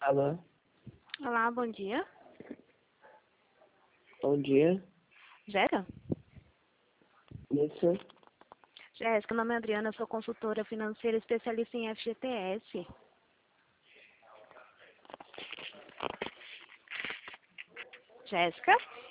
Alô, Olá, bom dia. bom dia. Jéssica? Isso, Jéssica, meu nome é Adriana, eu sou consultora financeira especialista em FGTS. Jéssica?